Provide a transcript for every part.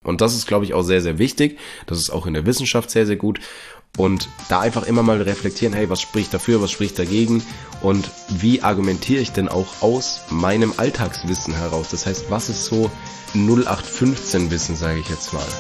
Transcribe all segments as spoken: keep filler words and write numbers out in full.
Und das ist, glaube ich, auch sehr, sehr wichtig. Das ist auch in der Wissenschaft sehr, sehr gut. Und da einfach immer mal reflektieren, hey, was spricht dafür, was spricht dagegen und wie argumentiere ich denn auch aus meinem Alltagswissen heraus? Das heißt, was ist so null acht fünfzehn Wissen, sage ich jetzt mal.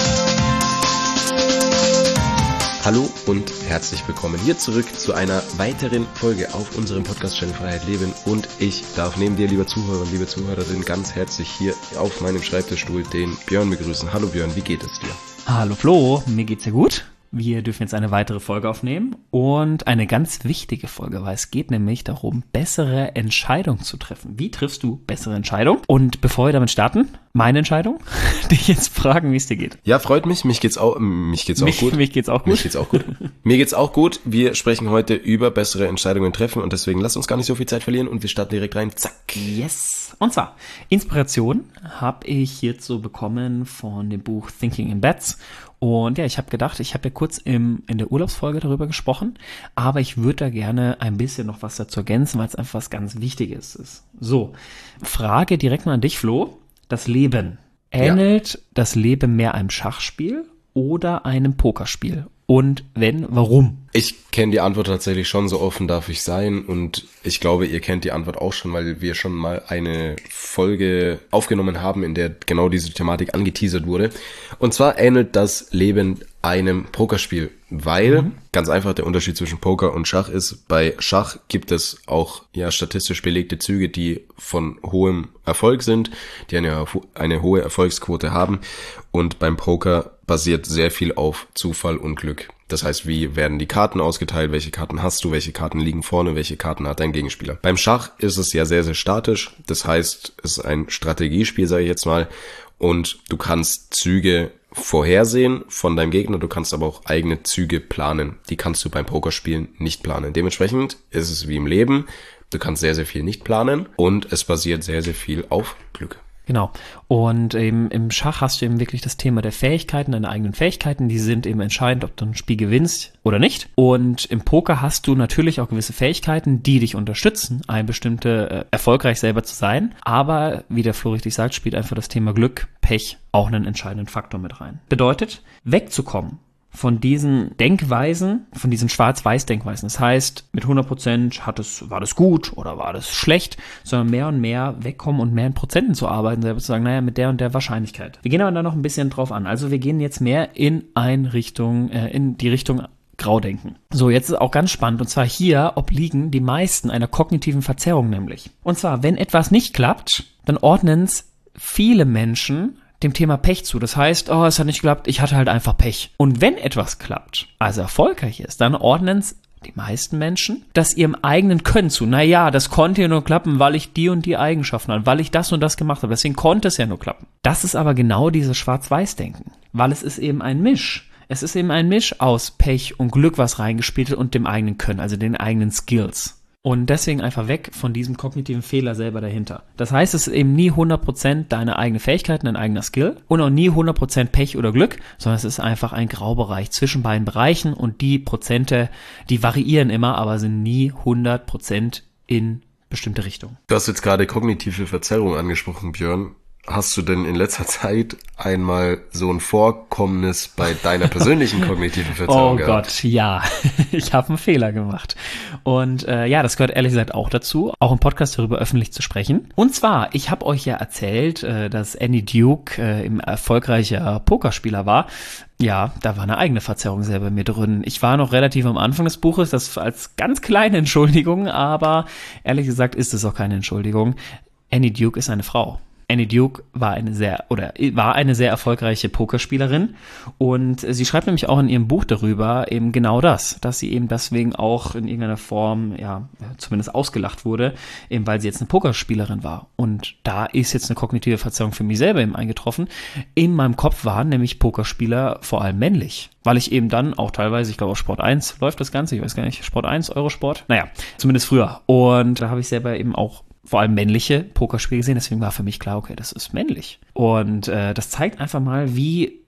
Hallo und herzlich willkommen hier zurück zu einer weiteren Folge auf unserem Podcast-Channel Freiheit Leben. Und ich darf neben dir, lieber Zuhörer und liebe Zuhörerin, ganz herzlich hier auf meinem Schreibtischstuhl den Björn begrüßen. Hallo Björn, wie geht es dir? Hallo Flo, mir geht's sehr gut. Wir dürfen jetzt eine weitere Folge aufnehmen und eine ganz wichtige Folge, weil es geht nämlich darum, bessere Entscheidungen zu treffen. Wie triffst du bessere Entscheidungen? Und bevor wir damit starten, meine Entscheidung, dich jetzt fragen, wie es dir geht. Ja, freut mich. Mich geht's auch, mich geht's auch mich, gut. Mich geht's auch gut. Mich geht's auch gut. Mir geht's auch gut. Wir sprechen heute über bessere Entscheidungen treffen und deswegen lasst uns gar nicht so viel Zeit verlieren und wir starten direkt rein. Zack. Yes. Und zwar, Inspiration habe ich hierzu bekommen von dem Buch Thinking in Bets. Und ja, ich habe gedacht, ich habe ja kurz im, in der Urlaubsfolge darüber gesprochen, aber ich würde da gerne ein bisschen noch was dazu ergänzen, weil es einfach was ganz Wichtiges ist. So, Frage direkt mal an dich, Flo. Das Leben. Ähnelt ja. das Leben mehr einem Schachspiel oder einem Pokerspiel? Und wenn, warum? Ich kenne die Antwort tatsächlich schon, so offen darf ich sein. Und ich glaube, ihr kennt die Antwort auch schon, weil wir schon mal eine Folge aufgenommen haben, in der genau diese Thematik angeteasert wurde. Und zwar ähnelt das Leben einem Pokerspiel, weil mhm. ganz einfach der Unterschied zwischen Poker und Schach ist, bei Schach gibt es auch ja statistisch belegte Züge, die von hohem Erfolg sind, die eine, eine hohe Erfolgsquote haben. Und beim Poker basiert sehr viel auf Zufall und Glück. Das heißt, wie werden die Karten ausgeteilt, welche Karten hast du, welche Karten liegen vorne, welche Karten hat dein Gegenspieler. Beim Schach ist es ja sehr, sehr statisch. Das heißt, es ist ein Strategiespiel, sage ich jetzt mal. Und du kannst Züge vorhersehen von deinem Gegner, du kannst aber auch eigene Züge planen. Die kannst du beim Pokerspielen nicht planen. Dementsprechend ist es wie im Leben. Du kannst sehr, sehr viel nicht planen und es basiert sehr, sehr viel auf Glück. Genau. Und eben im Schach hast du eben wirklich das Thema der Fähigkeiten, deine eigenen Fähigkeiten, die sind eben entscheidend, ob du ein Spiel gewinnst oder nicht. Und im Poker hast du natürlich auch gewisse Fähigkeiten, die dich unterstützen, ein bestimmte äh, erfolgreich selber zu sein. Aber, wie der Flo richtig sagt, spielt einfach das Thema Glück, Pech auch einen entscheidenden Faktor mit rein. Bedeutet, wegzukommen von diesen Denkweisen, von diesen Schwarz-Weiß-Denkweisen. Das heißt, mit hundert Prozent hat es, war das gut oder war das schlecht, sondern mehr und mehr wegkommen und mehr in Prozenten zu arbeiten, selber zu sagen, naja, mit der und der Wahrscheinlichkeit. Wir gehen aber da noch ein bisschen drauf an. Also wir gehen jetzt mehr in eine Richtung, äh, in die Richtung Graudenken. So, jetzt ist auch ganz spannend, und zwar hier obliegen die meisten einer kognitiven Verzerrung nämlich. Und zwar, wenn etwas nicht klappt, dann ordnen es viele Menschen dem Thema Pech zu. Das heißt, oh, es hat nicht geklappt, ich hatte halt einfach Pech. Und wenn etwas klappt, also erfolgreich ist, dann ordnen es die meisten Menschen das ihrem eigenen Können zu. Naja, das konnte ja nur klappen, weil ich die und die Eigenschaften hatte, weil ich das und das gemacht habe. Deswegen konnte es ja nur klappen. Das ist aber genau dieses Schwarz-Weiß-Denken, weil es ist eben ein Misch. Es ist eben ein Misch aus Pech und Glück, was reingespielt wird, und dem eigenen Können, also den eigenen Skills. Und deswegen einfach weg von diesem kognitiven Fehler selber dahinter. Das heißt, es ist eben nie hundert Prozent deine eigene Fähigkeit, dein eigener Skill und auch nie hundert Prozent Pech oder Glück, sondern es ist einfach ein Graubereich zwischen beiden Bereichen und die Prozente, die variieren immer, aber sind nie hundert Prozent in bestimmte Richtungen. Du hast jetzt gerade kognitive Verzerrung angesprochen, Björn. Hast du denn in letzter Zeit einmal so ein Vorkommnis bei deiner persönlichen kognitiven Verzerrung Oh gehabt? Gott, ja. Ich habe einen Fehler gemacht. Und äh, ja, das gehört ehrlich gesagt auch dazu, auch im Podcast darüber öffentlich zu sprechen. Und zwar, ich habe euch ja erzählt, äh, dass Annie Duke äh, ein erfolgreicher Pokerspieler war. Ja, da war eine eigene Verzerrung selber bei mir drin. Ich war noch relativ am Anfang des Buches, das als ganz kleine Entschuldigung, aber ehrlich gesagt ist es auch keine Entschuldigung. Annie Duke ist eine Frau. Annie Duke war eine sehr oder war eine sehr erfolgreiche Pokerspielerin und sie schreibt nämlich auch in ihrem Buch darüber eben genau das, dass sie eben deswegen auch in irgendeiner Form, ja, zumindest ausgelacht wurde, eben weil sie jetzt eine Pokerspielerin war. Und da ist jetzt eine kognitive Verzerrung für mich selber eben eingetroffen. In meinem Kopf waren nämlich Pokerspieler vor allem männlich. Weil ich eben dann auch teilweise, ich glaube auf Sport eins läuft das Ganze, ich weiß gar nicht, Sport eins, Eurosport, naja, zumindest früher. Und da habe ich selber eben auch vor allem männliche Pokerspiele gesehen, deswegen war für mich klar, okay, das ist männlich. Und äh, das zeigt einfach mal, wie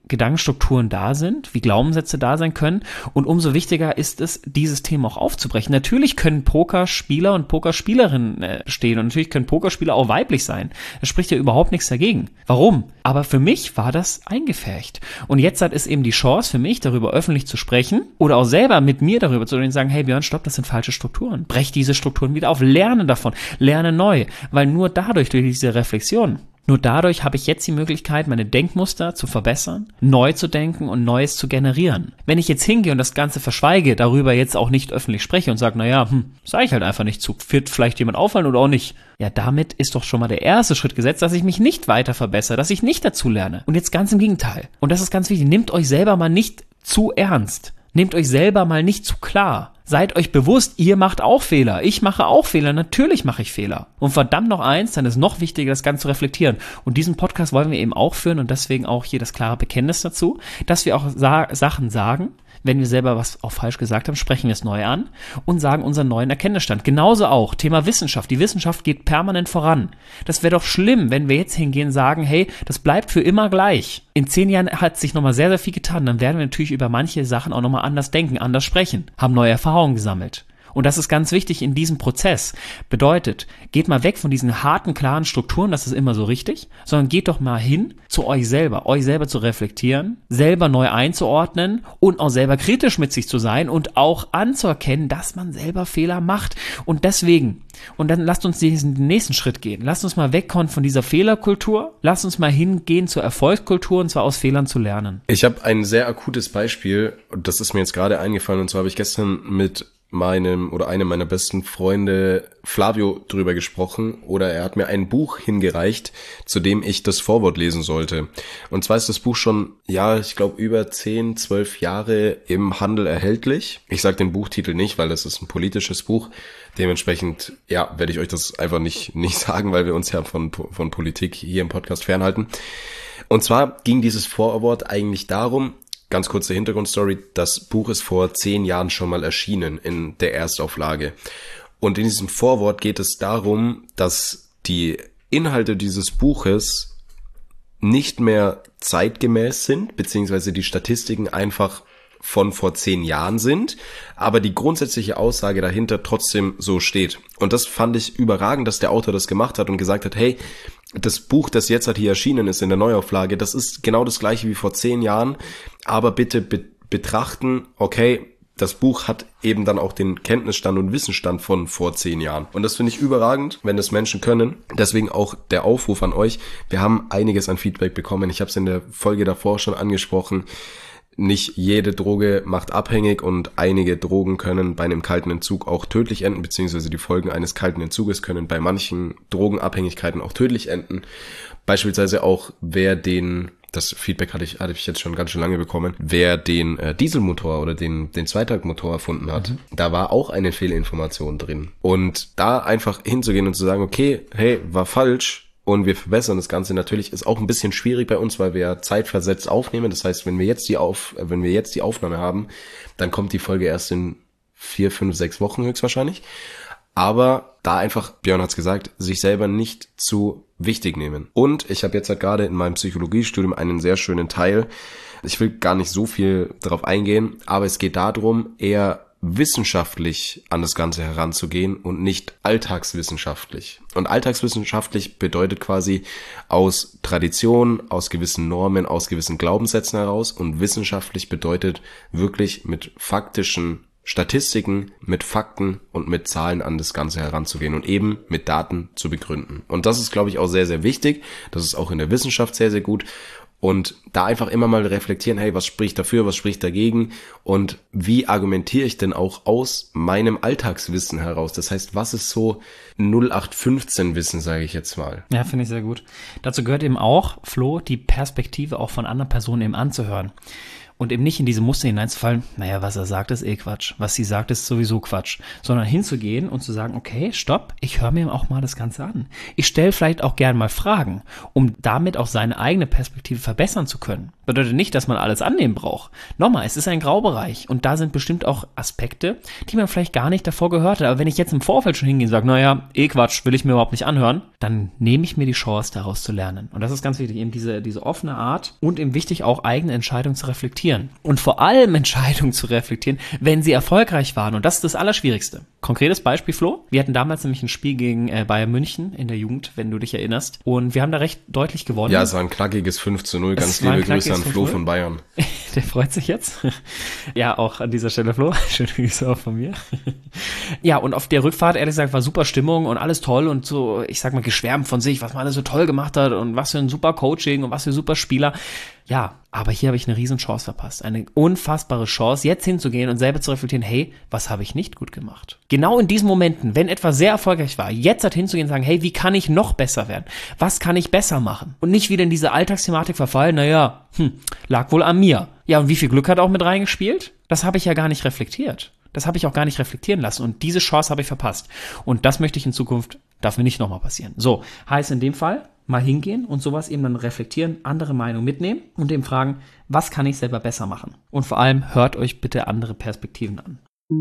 Gedankenstrukturen da sind, wie Glaubenssätze da sein können und umso wichtiger ist es, dieses Thema auch aufzubrechen. Natürlich können Pokerspieler und Pokerspielerinnen äh, stehen und natürlich können Pokerspieler auch weiblich sein. Da spricht ja überhaupt nichts dagegen. Warum? Aber für mich war das eingefärbt. Und jetzt hat es eben die Chance für mich, darüber öffentlich zu sprechen oder auch selber mit mir darüber zu reden und sagen, hey Björn, stopp, das sind falsche Strukturen. Brech diese Strukturen wieder auf, lerne davon, lerne neu, weil nur dadurch, durch diese Reflexion, nur dadurch habe ich jetzt die Möglichkeit, meine Denkmuster zu verbessern, neu zu denken und Neues zu generieren. Wenn ich jetzt hingehe und das Ganze verschweige, darüber jetzt auch nicht öffentlich spreche und sage, naja, hm, sage ich halt einfach nicht zu, wird vielleicht jemand auffallen oder auch nicht. Ja, damit ist doch schon mal der erste Schritt gesetzt, dass ich mich nicht weiter verbessere, dass ich nicht dazu lerne. Und jetzt ganz im Gegenteil. Und das ist ganz wichtig, nehmt euch selber mal nicht zu ernst. Nehmt euch selber mal nicht zu klar. Seid euch bewusst, ihr macht auch Fehler. Ich mache auch Fehler. Natürlich mache ich Fehler. Und verdammt noch eins, dann ist noch wichtiger, das Ganze zu reflektieren. Und diesen Podcast wollen wir eben auch führen und deswegen auch hier das klare Bekenntnis dazu, dass wir auch sa- Sachen sagen. Wenn wir selber was auch falsch gesagt haben, sprechen wir es neu an und sagen unseren neuen Erkenntnisstand. Genauso auch Thema Wissenschaft. Die Wissenschaft geht permanent voran. Das wäre doch schlimm, wenn wir jetzt hingehen und sagen, hey, das bleibt für immer gleich. In zehn Jahren hat sich nochmal sehr, sehr viel getan. Dann werden wir natürlich über manche Sachen auch nochmal anders denken, anders sprechen, haben neue Erfahrungen gesammelt. Und das ist ganz wichtig in diesem Prozess. Bedeutet, geht mal weg von diesen harten, klaren Strukturen, das ist immer so richtig, sondern geht doch mal hin zu euch selber, euch selber zu reflektieren, selber neu einzuordnen und auch selber kritisch mit sich zu sein und auch anzuerkennen, dass man selber Fehler macht. Und deswegen, und dann lasst uns diesen nächsten Schritt gehen. Lasst uns mal wegkommen von dieser Fehlerkultur. Lasst uns mal hingehen zur Erfolgskultur und zwar aus Fehlern zu lernen. Ich habe ein sehr akutes Beispiel und das ist mir jetzt gerade eingefallen und zwar habe ich gestern mit meinem oder einem meiner besten Freunde Flavio drüber gesprochen oder er hat mir ein Buch hingereicht, zu dem ich das Vorwort lesen sollte. Und zwar ist das Buch schon, ja, ich glaube über zehn, zwölf Jahre im Handel erhältlich. Ich sage den Buchtitel nicht, weil das ist ein politisches Buch. Dementsprechend, ja, werde ich euch das einfach nicht nicht sagen, weil wir uns ja von von Politik hier im Podcast fernhalten. Und zwar ging dieses Vorwort eigentlich darum, ganz kurze Hintergrundstory, das Buch ist vor zehn Jahren schon mal erschienen in der Erstauflage. Und in diesem Vorwort geht es darum, dass die Inhalte dieses Buches nicht mehr zeitgemäß sind, beziehungsweise die Statistiken einfach von vor zehn Jahren sind, aber die grundsätzliche Aussage dahinter trotzdem so steht. Und das fand ich überragend, dass der Autor das gemacht hat und gesagt hat, hey, das Buch, das jetzt halt hier erschienen ist in der Neuauflage, das ist genau das gleiche wie vor zehn Jahren, aber bitte be- betrachten, okay, das Buch hat eben dann auch den Kenntnisstand und Wissensstand von vor zehn Jahren. Und das finde ich überragend, wenn das Menschen können. Deswegen auch der Aufruf an euch. Wir haben einiges an Feedback bekommen. Ich habe es in der Folge davor schon angesprochen. Nicht jede Droge macht abhängig und einige Drogen können bei einem kalten Entzug auch tödlich enden, beziehungsweise die Folgen eines kalten Entzuges können bei manchen Drogenabhängigkeiten auch tödlich enden. Beispielsweise auch, wer den, das Feedback hatte ich, hatte ich jetzt schon ganz schön lange bekommen, wer den äh, Dieselmotor oder den, den Zweitaktmotor erfunden hat, mhm. da war auch eine Fehlinformation drin. Und da einfach hinzugehen und zu sagen, okay, hey, war falsch, und wir verbessern das Ganze. Natürlich ist auch ein bisschen schwierig bei uns, weil wir zeitversetzt aufnehmen. Das heißt, wenn wir jetzt die auf, wenn wir jetzt die Aufnahme haben, dann kommt die Folge erst in vier, fünf, sechs Wochen höchstwahrscheinlich. Aber da einfach, Björn hat's gesagt, sich selber nicht zu wichtig nehmen. Und ich habe jetzt halt gerade in meinem Psychologiestudium einen sehr schönen Teil. Ich will gar nicht so viel darauf eingehen, aber es geht darum, eher wissenschaftlich an das Ganze heranzugehen und nicht alltagswissenschaftlich. Und alltagswissenschaftlich bedeutet quasi aus Tradition, aus gewissen Normen, aus gewissen Glaubenssätzen heraus und wissenschaftlich bedeutet wirklich mit faktischen Statistiken, mit Fakten und mit Zahlen an das Ganze heranzugehen und eben mit Daten zu begründen. Und das ist, glaube ich, auch sehr, sehr wichtig. Das ist auch in der Wissenschaft sehr, sehr gut. Und da einfach immer mal reflektieren, hey, was spricht dafür, was spricht dagegen und wie argumentiere ich denn auch aus meinem Alltagswissen heraus? Das heißt, was ist so null acht fünfzehn Wissen, sage ich jetzt mal? Ja, finde ich sehr gut. Dazu gehört eben auch, Flo, die Perspektive auch von anderen Personen eben anzuhören. Und eben nicht in diese Muster hineinzufallen, naja, was er sagt, ist eh Quatsch. Was sie sagt, ist sowieso Quatsch. Sondern hinzugehen und zu sagen, okay, stopp, ich höre mir auch mal das Ganze an. Ich stelle vielleicht auch gern mal Fragen, um damit auch seine eigene Perspektive verbessern zu können. Bedeutet nicht, dass man alles annehmen braucht. Nochmal, es ist ein Graubereich und da sind bestimmt auch Aspekte, die man vielleicht gar nicht davor gehört hat. Aber wenn ich jetzt im Vorfeld schon hingehe und sage, naja, eh Quatsch, will ich mir überhaupt nicht anhören, dann nehme ich mir die Chance, daraus zu lernen. Und das ist ganz wichtig, eben diese, diese offene Art und eben wichtig, auch eigene Entscheidungen zu reflektieren. Und vor allem Entscheidungen zu reflektieren, wenn sie erfolgreich waren. Und das ist das Allerschwierigste. Konkretes Beispiel, Flo. Wir hatten damals nämlich ein Spiel gegen äh, Bayern München in der Jugend, wenn du dich erinnerst. Und wir haben da recht deutlich gewonnen. Ja, es war ein knackiges fünf zu null. Ganz liebe Grüße an Flo von Bayern. Der freut sich jetzt. Ja, auch an dieser Stelle, Flo. Schöne Grüße auch von mir. Ja, und auf der Rückfahrt, ehrlich gesagt, war super Stimmung und alles toll und so, ich sag mal, geschwärmt von sich, was man alles so toll gemacht hat und was für ein super Coaching und was für super Spieler. Ja, aber hier habe ich eine riesen Chance verpasst. Eine unfassbare Chance, jetzt hinzugehen und selber zu reflektieren, hey, was habe ich nicht gut gemacht? Genau in diesen Momenten, wenn etwas sehr erfolgreich war, jetzt halt hinzugehen und sagen, hey, wie kann ich noch besser werden? Was kann ich besser machen? Und nicht wieder in diese Alltagsthematik verfallen, naja, hm, lag wohl an mir. Ja, und wie viel Glück hat auch mit reingespielt? Das habe ich ja gar nicht reflektiert. Das habe ich auch gar nicht reflektieren lassen und diese Chance habe ich verpasst. Und das möchte ich in Zukunft, darf mir nicht nochmal passieren. So, heißt in dem Fall, mal hingehen und sowas eben dann reflektieren, andere Meinungen mitnehmen und eben fragen, was kann ich selber besser machen? Und vor allem hört euch bitte andere Perspektiven an.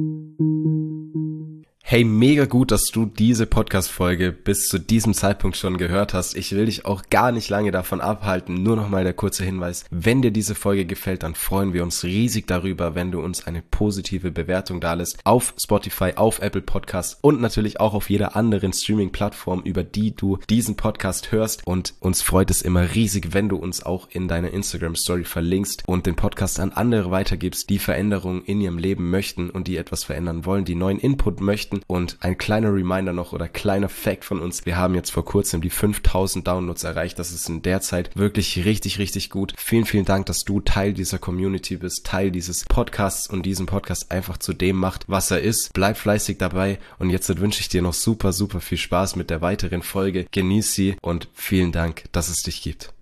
Hey, mega gut, dass du diese Podcast-Folge bis zu diesem Zeitpunkt schon gehört hast. Ich will dich auch gar nicht lange davon abhalten. Nur nochmal der kurze Hinweis. Wenn dir diese Folge gefällt, dann freuen wir uns riesig darüber, wenn du uns eine positive Bewertung dalässt auf Spotify, auf Apple Podcasts und natürlich auch auf jeder anderen Streaming-Plattform, über die du diesen Podcast hörst. Und uns freut es immer riesig, wenn du uns auch in deiner Instagram-Story verlinkst und den Podcast an andere weitergibst, die Veränderungen in ihrem Leben möchten und die etwas verändern wollen, die neuen Input möchten. Und ein kleiner Reminder noch oder kleiner Fact von uns. Wir haben jetzt vor kurzem die fünftausend Downloads erreicht. Das ist in der Zeit wirklich richtig, richtig gut. Vielen, vielen Dank, dass du Teil dieser Community bist, Teil dieses Podcasts und diesen Podcast einfach zu dem macht, was er ist. Bleib fleißig dabei und jetzt wünsche ich dir noch super, super viel Spaß mit der weiteren Folge. Genieß sie und vielen Dank, dass es dich gibt.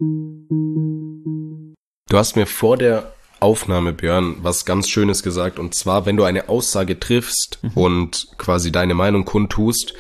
Du hast mir vor der Aufnahme, Björn, was ganz Schönes gesagt, und zwar, wenn du eine Aussage triffst mhm. und quasi deine Meinung kundtust,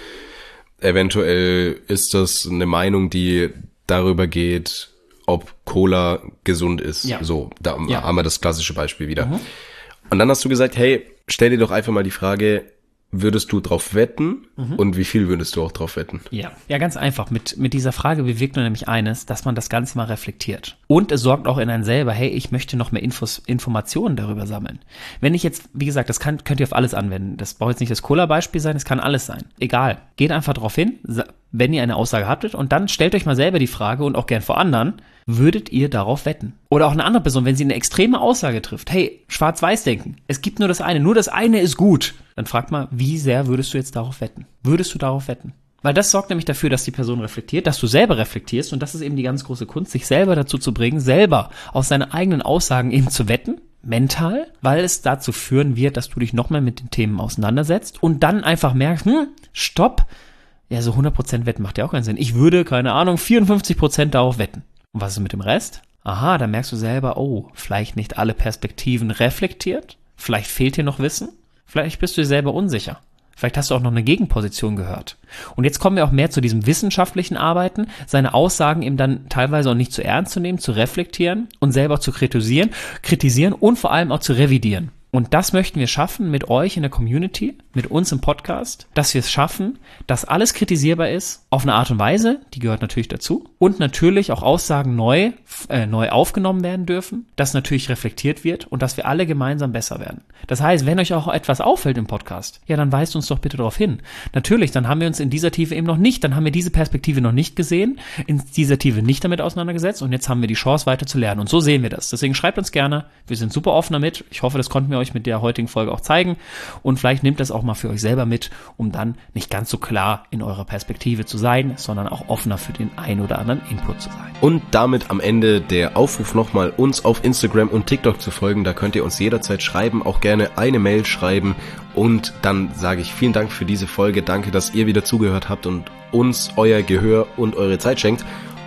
eventuell ist das eine Meinung, die darüber geht, ob Cola gesund ist. Ja. So, da ja. haben wir das klassische Beispiel wieder. Mhm. Und dann hast du gesagt, hey, stell dir doch einfach mal die Frage, würdest du drauf wetten mhm. und wie viel würdest du auch drauf wetten? Ja, ja, ganz einfach. Mit mit dieser Frage bewirkt man nämlich eines, dass man das Ganze mal reflektiert. Und es sorgt auch in einen selber, hey, ich möchte noch mehr Infos, Informationen darüber sammeln. Wenn ich jetzt, wie gesagt, das kann, könnt ihr auf alles anwenden. Das braucht jetzt nicht das Cola-Beispiel sein, es kann alles sein. Egal. Geht einfach drauf hin, wenn ihr eine Aussage hattet und dann stellt euch mal selber die Frage und auch gern vor anderen, würdet ihr darauf wetten? Oder auch eine andere Person, wenn sie eine extreme Aussage trifft, hey, schwarz-weiß denken, es gibt nur das eine, nur das eine ist gut, dann fragt mal, wie sehr würdest du jetzt darauf wetten? Würdest du darauf wetten? Weil das sorgt nämlich dafür, dass die Person reflektiert, dass du selber reflektierst und das ist eben die ganz große Kunst, sich selber dazu zu bringen, selber auf seine eigenen Aussagen eben zu wetten, mental, weil es dazu führen wird, dass du dich nochmal mit den Themen auseinandersetzt und dann einfach merkst, hm, stopp, ja, so hundert Prozent wetten macht ja auch keinen Sinn. Ich würde, keine Ahnung, vierundfünfzig Prozent darauf wetten. Und was ist mit dem Rest? Aha, dann merkst du selber, oh, vielleicht nicht alle Perspektiven reflektiert, vielleicht fehlt dir noch Wissen, vielleicht bist du dir selber unsicher. Vielleicht hast du auch noch eine Gegenposition gehört. Und jetzt kommen wir auch mehr zu diesem wissenschaftlichen Arbeiten, seine Aussagen eben dann teilweise auch nicht zu ernst zu nehmen, zu reflektieren und selber zu kritisieren, kritisieren und vor allem auch zu revidieren. Und das möchten wir schaffen mit euch in der Community, mit uns im Podcast, dass wir es schaffen, dass alles kritisierbar ist, auf eine Art und Weise, die gehört natürlich dazu, und natürlich auch Aussagen neu, äh, neu aufgenommen werden dürfen, dass natürlich reflektiert wird und dass wir alle gemeinsam besser werden. Das heißt, wenn euch auch etwas auffällt im Podcast, ja, dann weist uns doch bitte darauf hin. Natürlich, dann haben wir uns in dieser Tiefe eben noch nicht, dann haben wir diese Perspektive noch nicht gesehen, in dieser Tiefe nicht damit auseinandergesetzt und jetzt haben wir die Chance, weiter zu lernen. Und so sehen wir das. Deswegen schreibt uns gerne, wir sind super offen damit. Ich hoffe, das konnten wir euch mit der heutigen Folge auch zeigen und vielleicht nehmt das auch mal für euch selber mit, um dann nicht ganz so klar in eurer Perspektive zu sein, sondern auch offener für den ein oder anderen Input zu sein. Und damit am Ende der Aufruf nochmal, uns auf Instagram und TikTok zu folgen. Da könnt ihr uns jederzeit schreiben, auch gerne eine Mail schreiben und dann sage ich vielen Dank für diese Folge. Danke, dass ihr wieder zugehört habt und uns euer Gehör und eure Zeit schenkt.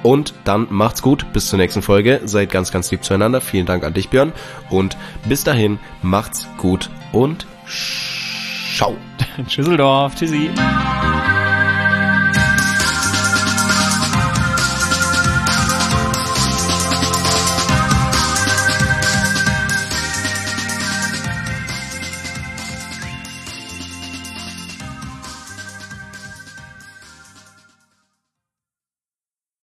Und dann macht's gut, bis zur nächsten Folge. Seid ganz, ganz lieb zueinander. Vielen Dank an dich, Björn. Und bis dahin, macht's gut und ciao. Tschüsseldorf, tschüssi.